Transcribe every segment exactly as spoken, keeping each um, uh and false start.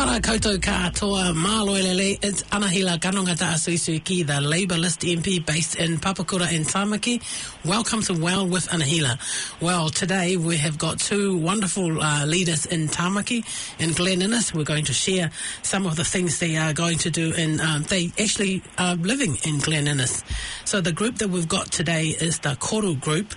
Ora koutou katoa, malo elele, it's Anahila Ganongata Asuisuki, the Labour List M P based in Papakura and Tamaki. Welcome to Well with Anahila. Well, today we have got two wonderful uh, leaders in Tamaki and Glen Innes. We're going to share some of the things they are going to do, and um, they actually are living in Glen Innes. So the group that we've got today is the Koru group.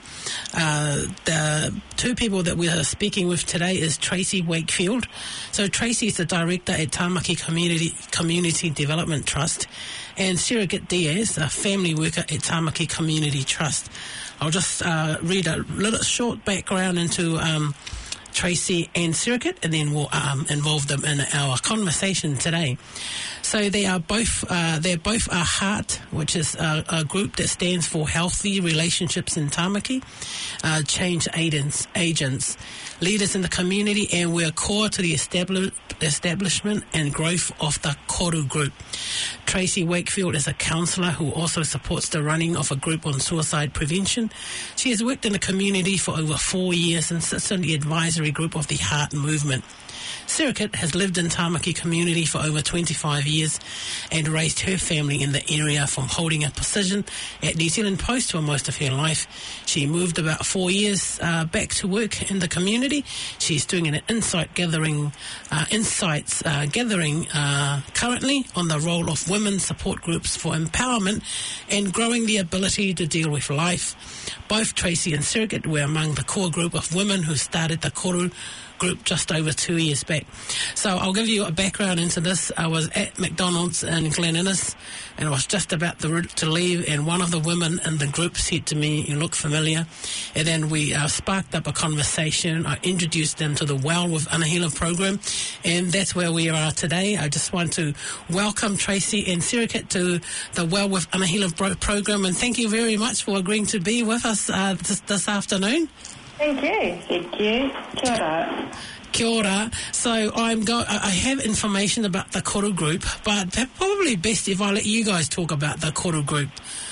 Uh, the two people that we are speaking with today is Tracy Wakefield. So Tracy is the director at Tamaki Community Community Development Trust, and Surrogate Diaz, a family worker at Tamaki Community Trust. I'll just uh, read a little short background into um, Tracy and Surrogate, and then we'll um, involve them in our conversation today. So they are both uh, they're both a HEART, which is a, a group that stands for Healthy Relationships in Tamaki, uh, change agents, agents, leaders in the community, and we're core to the establish, establishment and growth of the Koru group. Tracy Wakefield is a counsellor who also supports the running of a group on suicide prevention. She has worked in the community for over four years and sits on the advisory group of the HEART movement. Surrogate has lived in Tamaki community for over twenty-five years and raised her family in the area from holding a position at New Zealand Post for most of her life. She moved about four years uh, back to work in the community. She's doing an insight gathering, uh, insights uh, gathering uh, currently on the role of women support groups for empowerment and growing the ability to deal with life. Both Tracy and Surrogate were among the core group of women who started the Koru group just over two years back. So I'll give you a background into this. I was at McDonald's in Glen Innes, and I was just about to, to leave, and one of the women in the group said to me, "You look familiar." And then we uh, sparked up a conversation. I introduced them to the Well with Anahila program, and that's where we are today. I just want to welcome Tracy and Surrogate to the Well with Anahila pro- program, and thank you very much for agreeing to be with us uh, this, this afternoon. Thank you. Thank you. Kia ora. Kia ora. So I'm go- I have information about the Koru group, but probably best if I let you guys talk about the Koru group.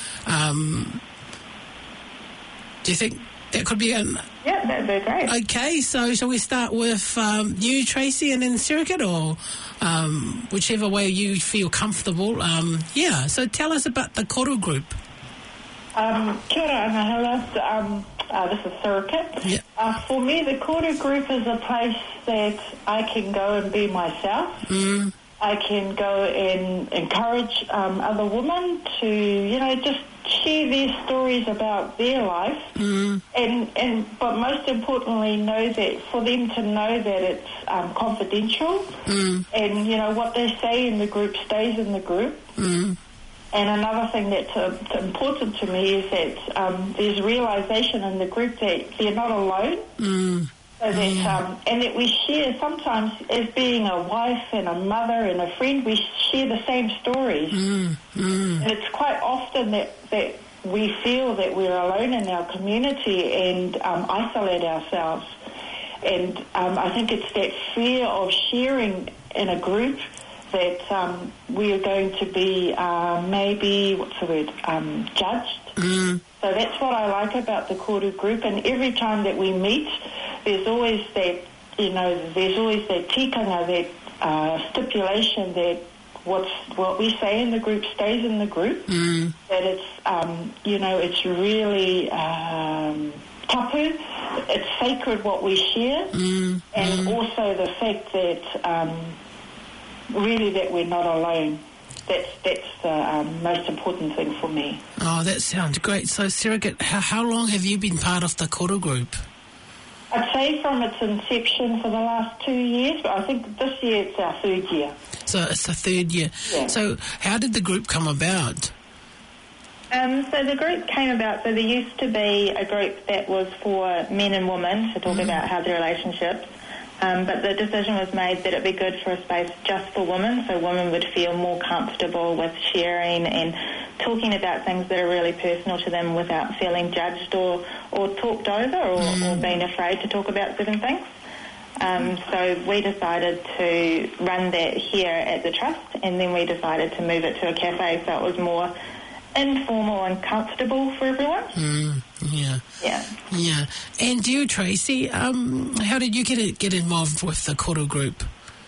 Um, do you think that could be an... Yeah, that'd be great. Okay, so shall we start with um, you, Tracy, and then Surrogate, or um, whichever way you feel comfortable? Um, yeah, so tell us about the Koru group. Um, kia ora, Anahila. Um, uh, this is Surrogate. Yeah. Uh, for me, the Koru group is a place that I can go and be myself. Mm. I can go and encourage um, other women to, you know, just share their stories about their life. Mm. And, and but most importantly, know that for them to know that it's um, confidential. Mm. And, you know, what they say in the group stays in the group. Mm. And another thing that's uh, important to me is that um, there's realisation in the group that they're not alone. Mm. So that, um, and that we share sometimes as being a wife and a mother and a friend, we share the same stories. Mm. Mm. And it's quite often that, that we feel that we're alone in our community and um, isolate ourselves. And um, I think it's that fear of sharing in a group that um, we are going to be uh, maybe, what's the word, um, judged. Mm. So that's what I like about the Koru group, and every time that we meet, there's always that, you know, there's always that tikanga, that uh, stipulation that what's, what we say in the group stays in the group, mm. that it's, um, you know, it's really um, tapu, it's sacred what we share, mm. and mm. also the fact that um, really that we're not alone. That's that's the um, most important thing for me. Oh, that sounds great. So, Surrogate, how, how long have you been part of the Koru group? I'd say from its inception for the last two years, but I think this year it's our third year. So it's the third year. Yeah. So how did the group come about? Um, so the group came about, so there used to be a group that was for men and women to talk mm. about healthy relationships. Um, but the decision was made that it'd be good for a space just for women, so women would feel more comfortable with sharing and talking about things that are really personal to them without feeling judged or, or talked over or, mm. or being afraid to talk about certain things. Um, so we decided to run that here at the Trust, and then we decided to move it to a cafe so it was more informal and comfortable for everyone. Mm, yeah. Yeah. Yeah. And you, Tracy, um, how did you get get involved with the Koru group?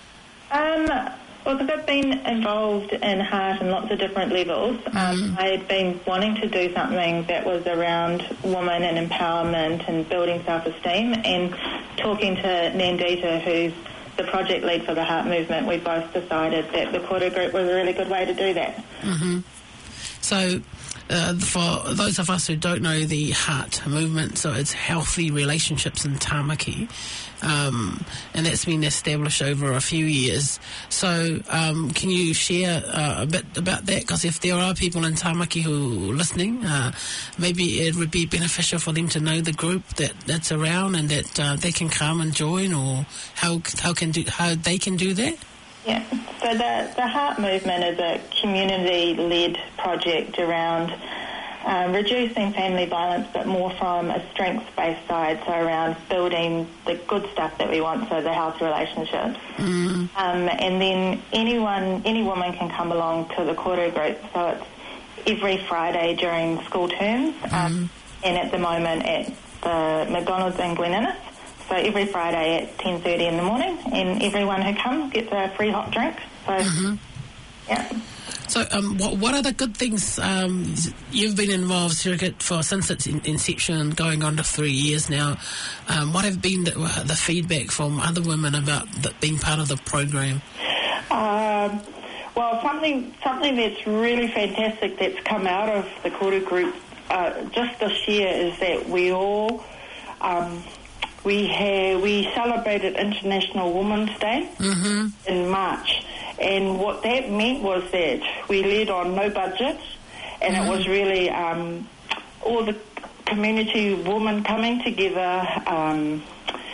Um, well, because I've been involved in Heart in lots of different levels, um, Mm. I had been wanting to do something that was around women and empowerment and building self-esteem, and talking to Nandita, who's the project lead for the Heart movement, we both decided that the Kōrero group was a really good way to do that. Mm-hmm. So, uh, for those of us who don't know the Heart movement, so it's Healthy Relationships in Tāmaki, um, and that's been established over a few years. So, um, can you share uh, a bit about that? Because if there are people in Tāmaki who are listening, uh, maybe it would be beneficial for them to know the group that, that's around and that uh, they can come and join, or how how can do how they can do that. Yeah, so the, the Heart movement is a community-led project around um, reducing family violence, but more from a strengths-based side, so around building the good stuff that we want, so the healthy relationships. Mm. Um, and then anyone, any woman can come along to the Kōrero group, so it's every Friday during school terms, um, Mm. and at the moment at the McDonald's in Glen Innes. So every Friday at ten thirty in the morning, and everyone who comes gets a free hot drink. So, Mm-hmm. yeah. So, um, what, what are the good things um, you've been involved, Surrogate, for since its in- inception, going on to three years now? Um, what have been the, uh, the feedback from other women about the, being part of the program? Um, well, something something that's really fantastic that's come out of the Kōrero group uh, just this year is that we all um, we have, we celebrated International Women's Day Mm-hmm. in March, and what that meant was that we led on no budget, and Mm-hmm. it was really um, all the community women coming together. Um,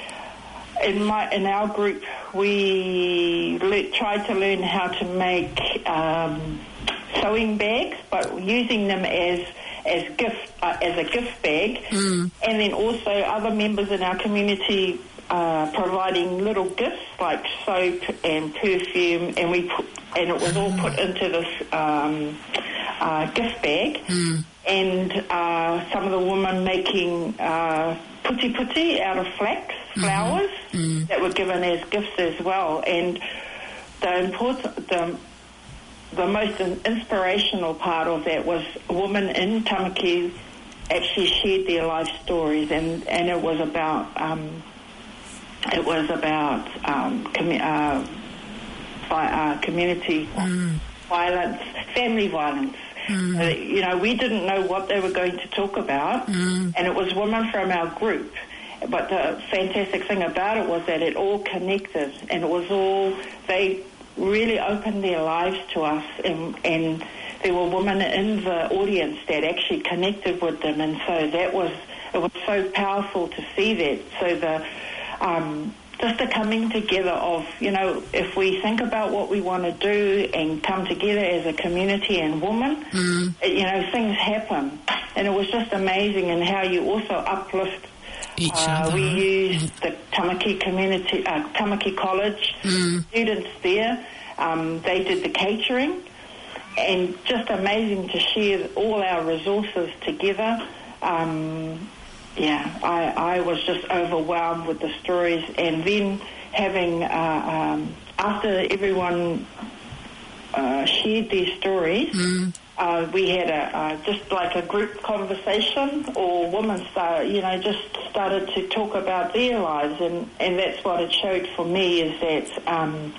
in my in our group, we le- tried to learn how to make um, sewing bags, but using them as as gift uh, as a gift bag, Mm. and then also other members in our community uh, providing little gifts like soap and perfume, and we put, and it was all put into this um, uh, gift bag, Mm. and uh, some of the women making uh, puti puti out of flax flowers Mm. that were given as gifts as well, and the important the the most inspirational part of that was a woman in Tamaki actually shared their life stories, and, and it was about um, it was about um, commu- uh, vi- uh, community Mm. violence, family violence. Mm. Uh, you know, we didn't know what they were going to talk about, Mm. and it was women from our group. But the fantastic thing about it was that it all connected, and it was all they. really opened their lives to us, and, and there were women in the audience that actually connected with them, and so that was it was so powerful to see that. So the um, just the coming together of, you know, if we think about what we want to do and come together as a community and women, Mm. it, you know, things happen, and it was just amazing, and how you also uplift. Each Uh, other. we used the Tamaki community, uh, Tamaki College Mm. students there. Um, they did the catering, and just amazing to share all our resources together. Um, yeah, I, I was just overwhelmed with the stories, and then having uh, um, after everyone uh, shared their stories. Mm. Uh, we had a uh, just like a group conversation, or women started, you know, just started to talk about their lives, and, and that's what it showed for me, is that um,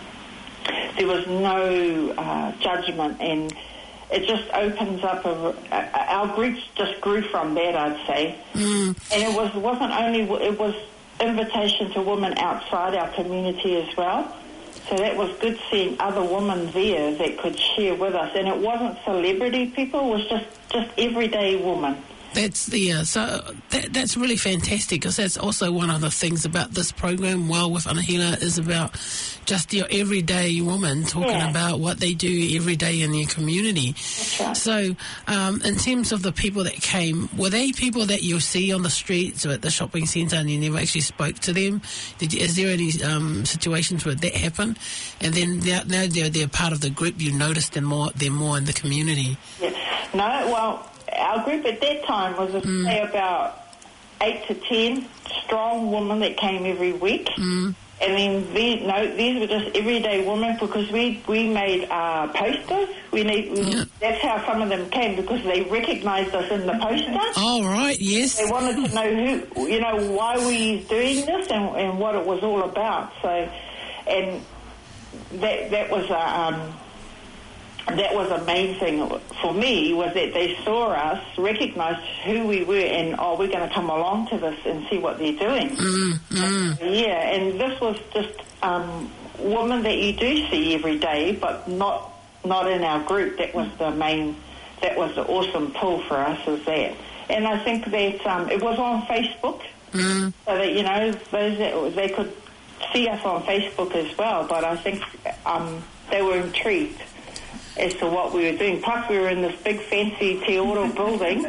there was no uh, judgment, and it just opens up a, a, our groups just grew from that, I'd say. Mm. And it was wasn't only it was invitation to women outside our community as well. So that was good seeing other women there that could share with us. And it wasn't celebrity people, it was just, just everyday women. That's the uh, so that, that's really fantastic, because that's also one of the things about this program. Well, with Anahila, is about just your everyday woman talking Yeah. about what they do every day in their community. That's right. So, um, in terms of the people that came, were they people that you see on the streets or at the shopping centre, and you never actually spoke to them? Did you, is there any um, situations where that happened? And then now now they're, they're part of the group, you noticed them more, them more in the community. Yeah. No, well, our group at that time was, say, about eight to ten strong women that came every week. Mm. And then these, no, these were just everyday women because we we made uh, posters. We need we, Yeah. That's how some of them came because they recognised us in the poster. Oh, right, yes. They wanted to know who, you know, why we doing this and, and what it was all about. So, and that that was a um, that was a main thing for me was that they saw us, recognised who we were, and oh, we're going to come along to this and see what they're doing. Mm, mm. Yeah, and this was just um, women that you do see every day, but not not in our group. That was the main, that was the awesome pull for us, is that. And I think that um, it was on Facebook, Mm. so that, you know, those that, they could see us on Facebook as well, but I think um, they were intrigued as to what we were doing. Plus, we were in this big, fancy Te Oro building,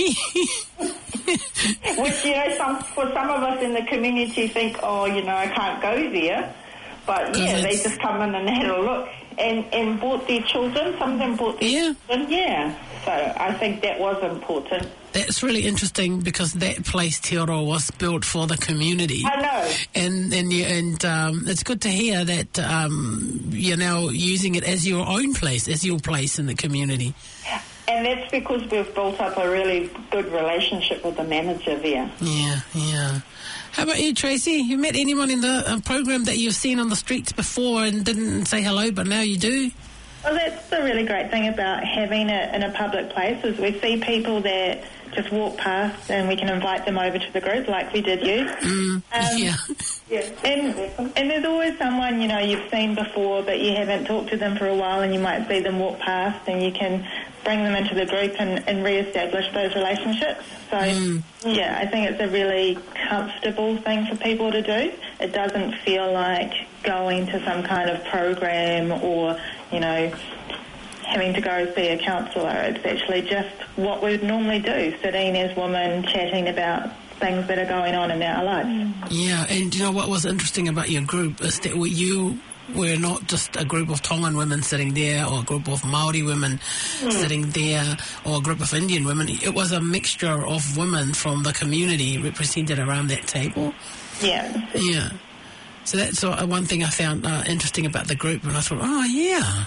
which, you know, some for some of us in the community think, oh, you know, I can't go there. But, yeah, they just come in and had a look and, and brought their children. Some of them brought their Yeah. children, yeah. So I think that was important. That's really interesting because that place, Te Oro, was built for the community. I know. And and you, and um, it's good to hear that um, you're now using it as your own place, as your place in the community. And that's because we've built up a really good relationship with the manager there. Yeah, yeah. How about you, Tracy? You met anyone in the uh, program that you've seen on the streets before and didn't say hello, but now you do? Well, that's the really great thing about having it in a public place is we see people that just walk past and we can invite them over to the group like we did you. Mm, Um, yeah. Yeah. And, and there's always someone, you know, you've seen before but you haven't talked to them for a while and you might see them walk past and you can bring them into the group and, and re-establish those relationships. So, Mm. yeah, I think it's a really comfortable thing for people to do. It doesn't feel like going to some kind of program or, you know, having to go see a counsellor. It's actually just what we'd normally do, sitting as women, chatting about things that are going on in our lives. Yeah, and you know what was interesting about your group is that you were not just a group of Tongan women sitting there or a group of Maori women mm. sitting there or a group of Indian women. It was a mixture of women from the community represented around that table. Yeah. Yeah. So that's uh, one thing I found uh, interesting about the group, and I thought, oh, yeah.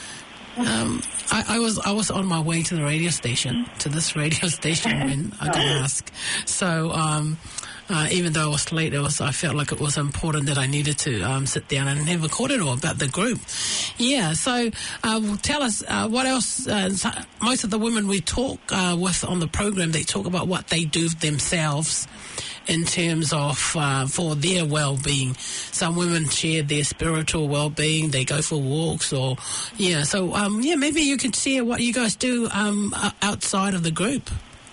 Um, I, I was I was on my way to the radio station, to this radio station when I got asked. So um, uh, even though I was late, it was, I felt like it was important that I needed to um, sit down and have a corridor about the group. Yeah, so uh, tell us uh, what else. Uh, most of the women we talk uh, with on the program, they talk about what they do themselves in terms of uh, for their well-being. Some women share their spiritual well-being. They go for walks or, yeah. So, um, yeah, maybe you could share what you guys do um, outside of the group.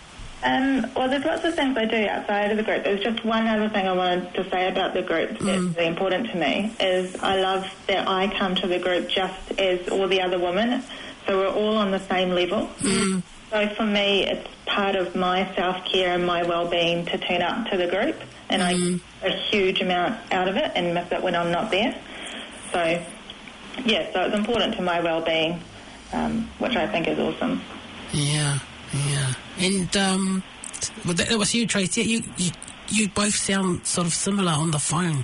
Um, well, there's lots of things I do outside of the group. There's just one other thing I wanted to say about the group that's Mm. really important to me is I love that I come to the group just as all the other women, so we're all on the same level. Mm. So for me, it's part of my self-care and my well-being to turn up to the group, and Mm. I get a huge amount out of it and miss it when I'm not there. So, yeah, so it's important to my well-being, um, which I think is awesome. Yeah, yeah. And um, well, that, that was you, Tracy. You, you, you both sound sort of similar on the phone.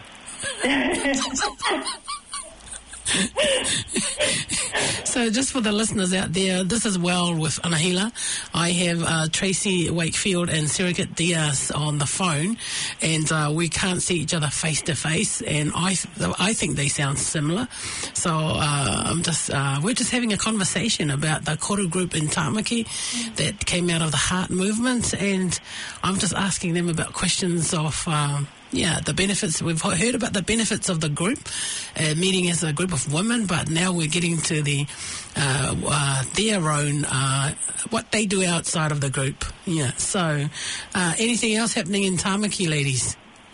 So just for the listeners out there, this is Well with Anahila. I have uh, Tracy Wakefield and Sirikat Diaz on the phone, and uh, we can't see each other face to face, and I th- I think they sound similar. So uh, I'm just uh, we're just having a conversation about the Koru group in Tamaki that came out of the Heart Movement, and I'm just asking them about questions of um, yeah, the benefits. We've heard about the benefits of the group, uh, meeting as a group of women, but now we're getting to the uh, uh, their own, uh, what they do outside of the group. Yeah, so uh, anything else happening in Tamaki, ladies?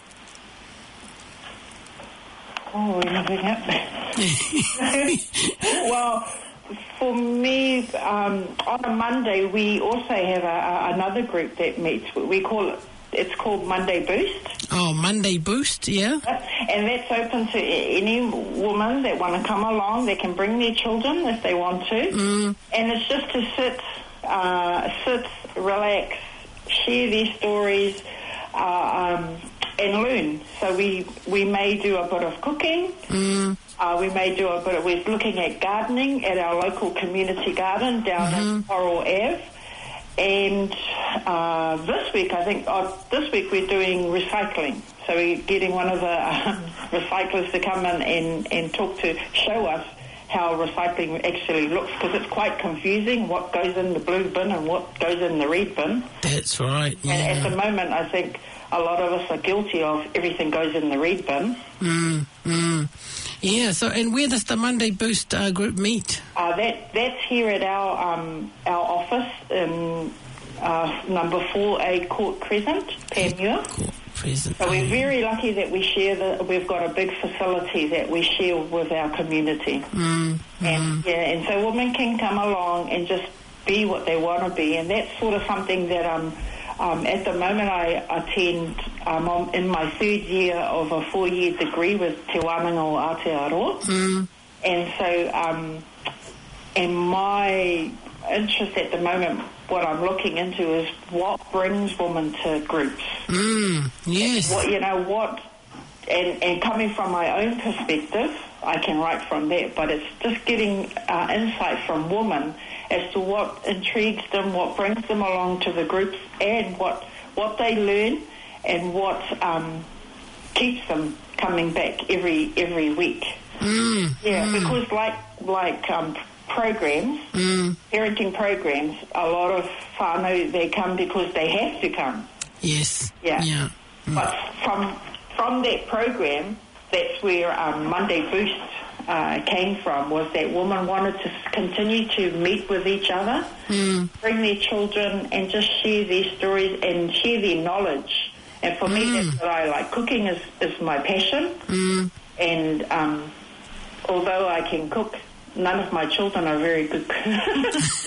Oh, nothing happening. Well, for me, um, on a Monday, we also have a, a, another group that meets. We call it, it's called Monday Boost. Oh, Monday Boost, yeah. And that's open to any woman that want to come along. They can bring their children if they want to. Mm. And it's just to sit, uh, sit, relax, share their stories, uh, um, and learn. So we we may do a bit of cooking. Mm. Uh, we may do a bit of, we're looking at gardening at our local community garden down Mm-hmm. in Coral Ave. And uh, this week, I think, uh, this week we're doing recycling. So we're getting one of the um, recyclers to come in and, and talk to, show us how recycling actually looks, because it's quite confusing what goes in the blue bin and what goes in the red bin. That's right, yeah. And at the moment, I think a lot of us are guilty of everything goes in the red bin. Mm, mm. Yeah, so, and where does the Monday Boost uh, group meet? Uh, that That's here at our um, our office in uh, number four A Court Crescent, Panmure. Court Crescent. So we're very lucky that we share the, we've got a big facility that we share with our community. Mm, and mm. yeah, and so women can come along and just be what they want to be, and that's sort of something that um, um at the moment I attend. Um, I'm in my third year of a four-year degree with Te Wānanga o Aotearoa, Mm. and so um, and my interest at the moment, what I'm looking into is what brings women to groups. Mm, yes. What you know what, and and coming from my own perspective, I can write from that. But it's just getting uh, insight from women as to what intrigues them, what brings them along to the groups, and what what they learn, and what um, keeps them coming back every every week. Mm, Yeah, mm. because like like um, programs, Mm, parenting programs, a lot of whānau, they come because they have to come. yes. Yeah. Yeah. Mm. But from from that program, that's where um, Monday Boost uh, came from, was that women wanted to continue to meet with each other, Mm. bring their children, and just share their stories and share their knowledge. And for me, that's what I like. Cooking is, is my passion. Mm. And um, although I can cook, none of my children are very good cooks.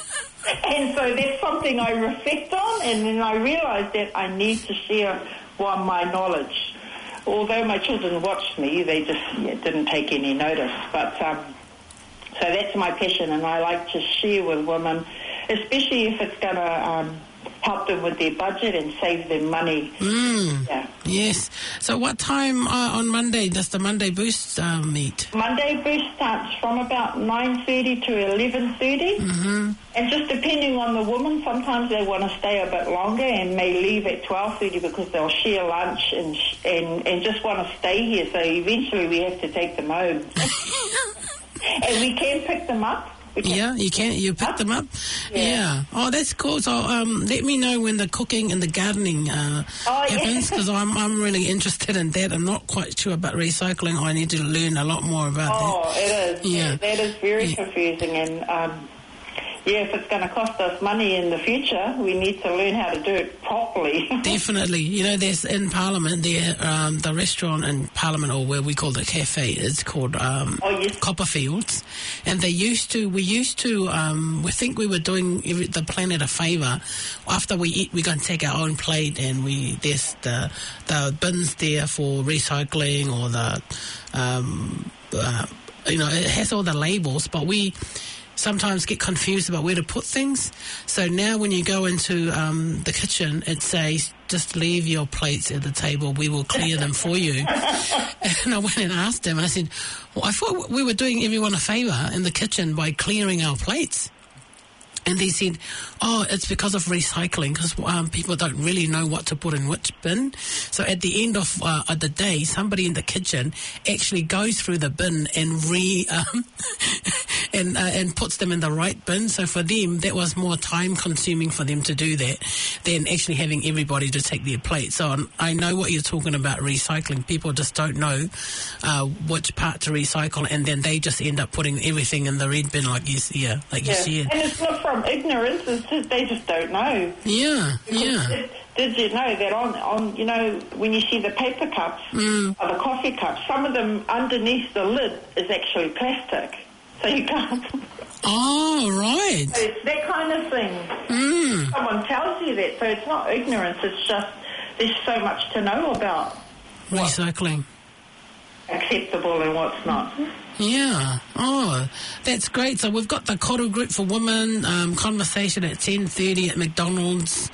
And so that's something I reflect on, and then I realise that I need to share one, my knowledge. Although my children watched me, they just yeah, didn't take any notice. But um, so that's my passion, and I like to share with women, especially if it's going to um, help them with their budget and save them money. Mm. Yeah. Yes. So what time uh, on Monday does the Monday Boost uh, meet? Monday Boost starts from about nine thirty to eleven thirty. Mm-hmm. And just depending on the woman, sometimes they want to stay a bit longer and may leave at twelve thirty because they'll share lunch and sh- and, and just want to stay here. So eventually we have to take them home. And we can pick them up. We can Yeah, you can. You pick them up. Yeah. Yeah. Oh, that's cool. So, um, let me know when the cooking and the gardening uh, Oh, yeah. happens, because I'm I'm really interested in that. I'm not quite sure about recycling. I need to learn a lot more about Oh, it is. Yeah. That is very Yeah. confusing. And, um, yeah, if it's going to cost us money in the future, we need to learn how to do it properly. that. Definitely. You know, there's in Parliament there, um, the restaurant in Parliament, or where we call the cafe, it's called um, Oh, yes. Copperfields, and they used to. We used to. Um, we think we were doing every, the planet a favour. After we eat, we're going to take our own plate, and we there's the the bins there for recycling, or the um, uh, you know, it has all the labels, but we sometimes get confused about where to put things. So now when you go into um, the kitchen, it says, just leave your plates at the table, we will clear them for you. And I went and asked him, I said, well, I thought we were doing everyone a favour in the kitchen by clearing our plates. And they said, oh, it's because of recycling, because um, people don't really know what to put in which bin. So at the end of, uh, of the day, somebody in the kitchen actually goes through the bin and re um, and uh, and puts them in the right bin. So for them, that was more time consuming for them to do that than actually having everybody to take their plate. So um, I know what you're talking about, recycling. People just don't know uh, which part to recycle, and then they just end up putting everything in the red bin, like you, yeah, like Yeah. you said. And it's not from ignorance, it's just, they just don't know. Yeah, yeah. Did, did you know that on, on, you know, when you see the paper cups Mm. or the coffee cups, some of them underneath the lid is actually plastic. So you can't. Oh, right. So it's that kind of thing. Mm. Someone tells you that. So it's not ignorance, it's just there's so much to know about Recycling. acceptable and what's not. Yeah. Oh, that's great. So we've got the Koru Group for Women, um, conversation at ten thirty at McDonald's.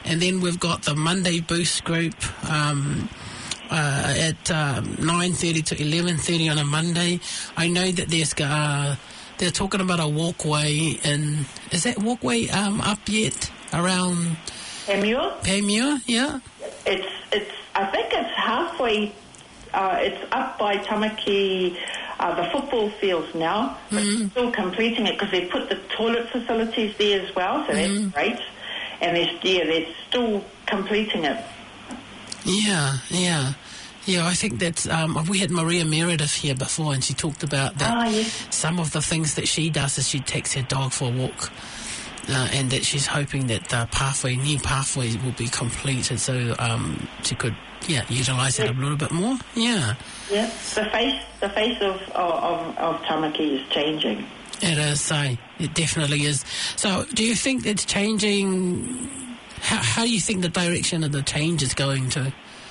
And then we've got the Monday Boost group um, uh, at um, nine thirty to eleven thirty on a Monday. I know that there's uh, they're talking about a walkway, and is that walkway um, up yet around Panmure? Panmure, yeah. It's it's. I think it's halfway. Uh, it's up by Tamaki, uh, the football fields now. But Mm. still completing it because they put the toilet facilities there as well, so that's Mm. great. And they're, yeah, they're still completing it. Yeah, yeah. Yeah, I think that's, um, we had Maria Meredith here before, and she talked about that. Ah, yes. Some of the things that she does is she takes her dog for a walk, uh, and that she's hoping that the pathway, new pathways will be completed so um, she could, yeah, utilise it a little bit more. Yeah. Yeah, the face, the face of of, of Tamaki is changing. It is, so it definitely is. So do you think it's changing? How, how do you think the direction of the change is going to?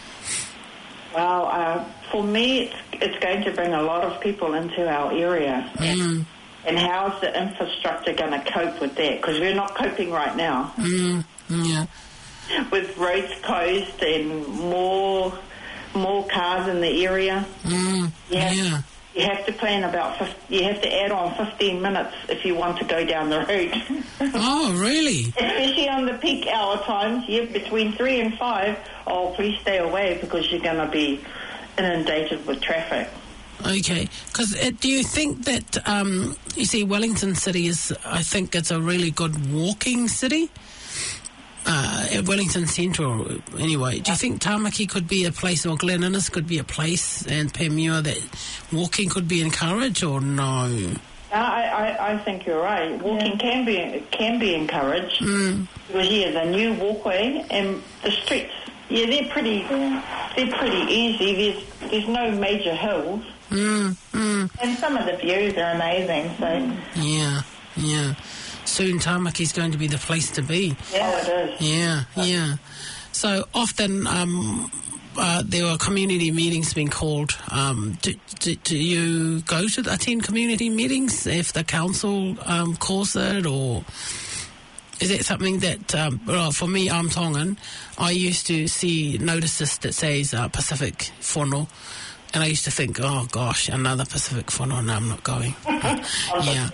Well, uh, for me, it's, it's going to bring a lot of people into our area. Mm. And how's the infrastructure going to cope with that? Because we're not coping right now. Mm. Yeah. With roads closed and more more cars in the area. Mm. You have, Yeah. you have to plan about, fifty, you have to add on fifteen minutes if you want to go down the road. Oh, really? Especially on the peak hour times, yeah, between three and five. Oh, please stay away because you're going to be inundated with traffic. Okay, because do you think that, um, you see, Wellington City is, I think it's a really good walking city? Uh, at Wellington Central, anyway. Do you think Tamaki could be a place, or Glen Innes could be a place, and Panmure, that walking could be encouraged, or no? No, I, I, I think you're right. Walking yeah. can be can be encouraged Mm. because yeah, the new walkway and the streets, yeah, they're pretty they're pretty easy. There's there's no major hills, Mm. Mm. And some of the views are amazing, so... Yeah, yeah. Soon Tamaki's going to be the place to be. Yeah, oh, it is. Yeah, yeah. So often um, uh, there are community meetings being called. Um, do, do, do you go to attend community meetings if the council um, calls it, or is it something that, um, well, for me, I'm Tongan, I used to see notices that says uh, Pacific Whono, and I used to think, oh gosh, another Pacific Whono, no, I'm not going. Yeah.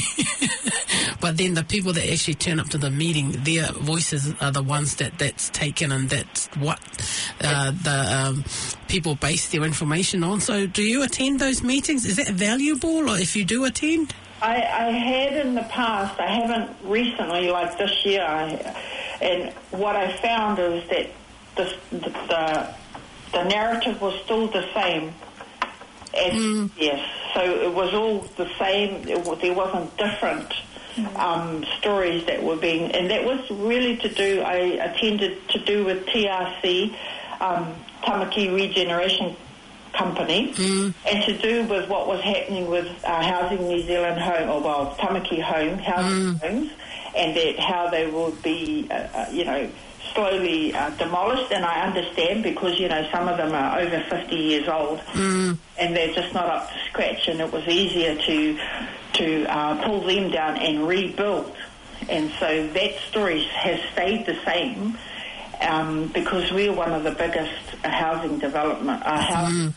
But then the people that actually turn up to the meeting, their voices are the ones that that's taken, and that's what uh, the um, people base their information on. So do you attend those meetings? Is that valuable, or if you do attend? I, I had in the past. I haven't recently, like this year. I, and what I found is that the the, the, the narrative was still the same. As, Mm. Yes, so it was all the same. It, there wasn't different um, stories that were being, and that was really to do. I attended to do with T R C, um, Tamaki Regeneration Company, Mm. and to do with what was happening with uh, Housing New Zealand Home, or well, Tamaki Home housing Mm. homes, and that how they will be, uh, uh, you know, slowly uh, demolished. And I understand because you know some of them are over fifty years old, Mm. and they're just not up to scratch. And it was easier to to uh, pull them down and rebuild. And so that story has stayed the same. Um, because we're one of the biggest housing development uh, house, Mm.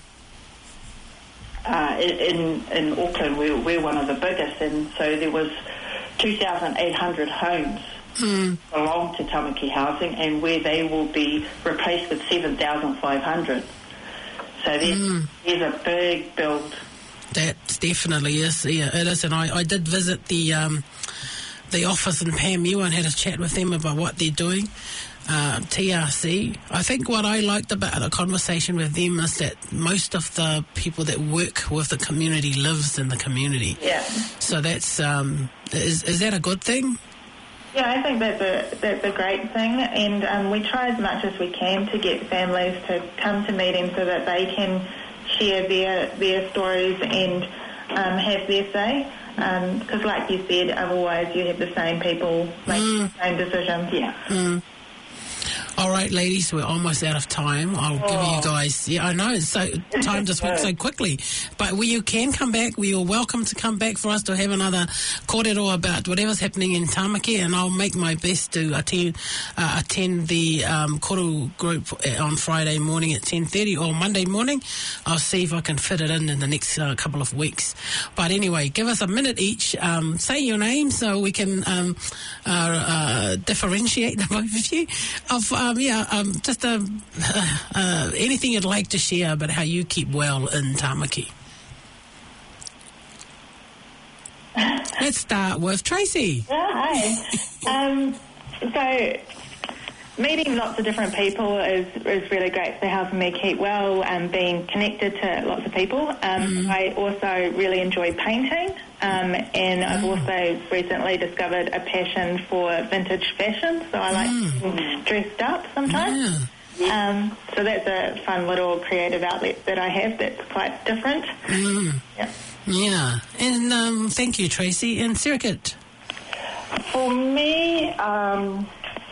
uh, in in Auckland. We're, we're one of the biggest, and so there was two thousand eight hundred homes Mm. belong to Tamaki Housing, and where they will be replaced with seven thousand five hundred. So there's, Mm. there's a big build. That definitely is, yeah, it is. And I, I did visit the um, the office in Panmure and had a chat with them about what they're doing. Uh, T R C. I think what I liked about the conversation with them is that most of the people that work with the community lives in the community. Yeah. So that's um, is is that a good thing? Yeah, I think that's a that's a great thing, and um, we try as much as we can to get families to come to meetings so that they can share their their stories and um, have their say. Because, um, like you said, otherwise you have the same people making Mm. the same decisions. Yeah. Mm. All right, ladies, we're almost out of time. I'll oh. give you guys... Yeah, I know. So time just went so quickly. But we, you can come back. We are welcome to come back for us to have another kōrero about whatever's happening in Tāmaki, and I'll make my best to attend, uh, attend the um, kōrero group on Friday morning at ten thirty or Monday morning. I'll see if I can fit it in in the next uh, couple of weeks. But anyway, give us a minute each. Um, say your name so we can um, uh, uh, differentiate the both of you. Of, um, yeah, um, just uh, uh, anything you'd like to share about how you keep well in Tāmaki. Let's start with Tracy. Oh, hi. um, so, meeting lots of different people is, is really great for helping me keep well and being connected to lots of people. Um, mm. I also really enjoy painting, um, and mm. I've also recently discovered a passion for vintage fashion, so I like mm. being dressed up sometimes. Yeah. Um, so that's a fun little creative outlet that I have that's quite different. Mm. Yeah. Yeah. And um, thank you, Tracy. And Sirikit? For me, um,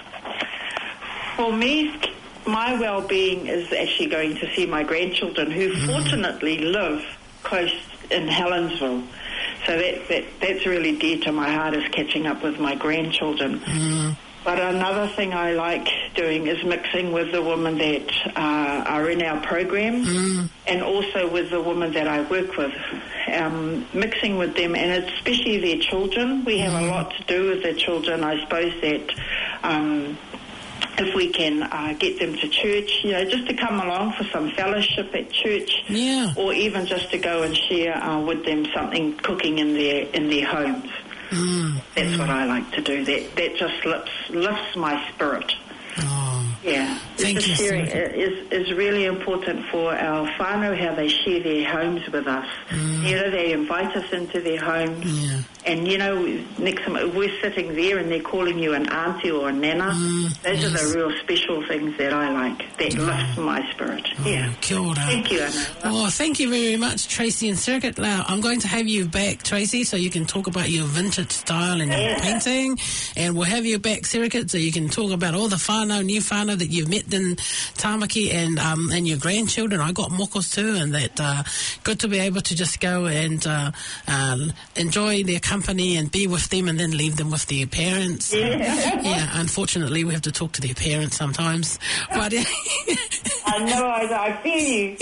for me, my well-being is actually going to see my grandchildren, who mm. fortunately live close in Helensville. So that, that that's really dear to my heart, is catching up with my grandchildren. Mm. But another thing I like doing is mixing with the women that uh, are in our program mm. and also with the women that I work with, um, mixing with them, and especially their children. We have mm. a lot to do with their children. I suppose that um, if we can uh, get them to church, you know, just to come along for some fellowship at church, yeah. or even just to go and share uh, with them something cooking in their in their homes. Mm, That's mm. what I like to do. That that just lifts, lifts my spirit. Oh, yeah. Thank the you. Sharing is is really important for our whānau, how they share their homes with us. Mm. You know, they invite us into their homes, yeah. and you know, next time we're sitting there and they're calling you an auntie or a nana. Mm, Those yes. are the real special things that I like. That oh. lifts my spirit. Oh, yeah. Kia ora. Thank you, Anna. Oh, thank you very much, Tracy and Sirikit. Now, I'm going to have you back, Tracy, so you can talk about your vintage style and your yeah. painting, and we'll have you back, Sirikit, so you can talk about all the whānau, new whānau that you've met in Tāmaki, and um, and your grandchildren. I got mokos too, and that uh, good to be able to just go and uh, uh, enjoy their company and be with them, and then leave them with their parents. Yeah, yeah. Unfortunately, we have to talk to their parents sometimes. But I know, I, I feel you.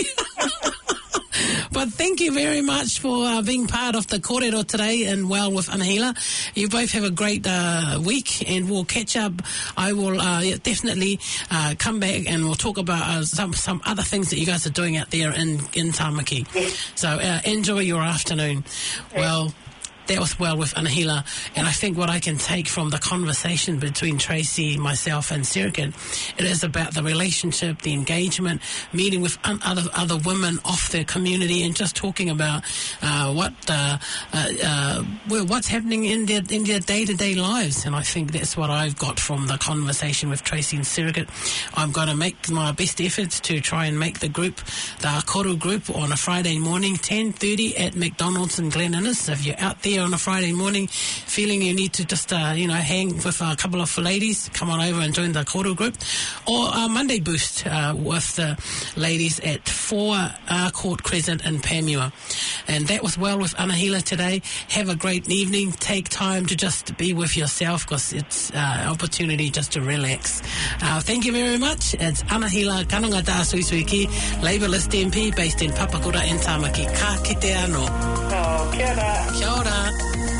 But thank you very much for uh, being part of the kōrero today and Well with Anahila. You both have a great uh, week, and we'll catch up. I will uh, yeah, definitely uh, come back and we'll talk about uh, some some other things that you guys are doing out there in, in Tāmaki. Yes. So uh, enjoy your afternoon. Yes. Well, that was Well with Anahila, and I think what I can take from the conversation between Tracy, myself and Sirikit, it is about the relationship, the engagement, meeting with un- other other women of their community, and just talking about uh, what uh, uh, uh, well, what's happening in their in their day-to-day lives. And I think that's what I've got from the conversation with Tracy and Sirikit. I'm going to make my best efforts to try and make the group, the kōrero group, on a Friday morning, ten thirty at McDonald's in Glen Innes. If you're out there on a Friday morning feeling you need to just uh, you know hang with a couple of ladies, come on over and join the kōrero group, or a Monday Boost uh, with the ladies at four uh, Court Crescent in Pamua. And that was Well with Anahila today. Have a great evening. Take time to just be with yourself, because it's an uh, opportunity just to relax. Uh, thank you very much. It's Anahila Kanongata Suisuiki, Labourist M P based in Papakura in Tāmaki. Ka kite anō. Oh, kia ora. Kia ora.